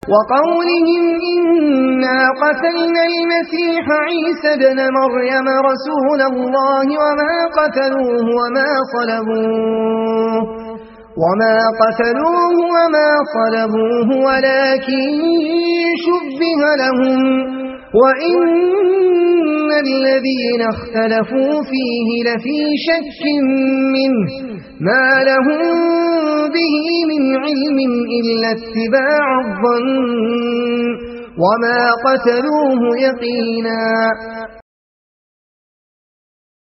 وقولهم إنا قتلنا المسيح عيسى ابن مريم رسول الله وما قتلوه وما صلبوه ولكن شبه لهم وإن الذين اختلفوا فيه لفي شك منه ما لهم به من علم إلا اتباع الظن وما قتلوه يقينا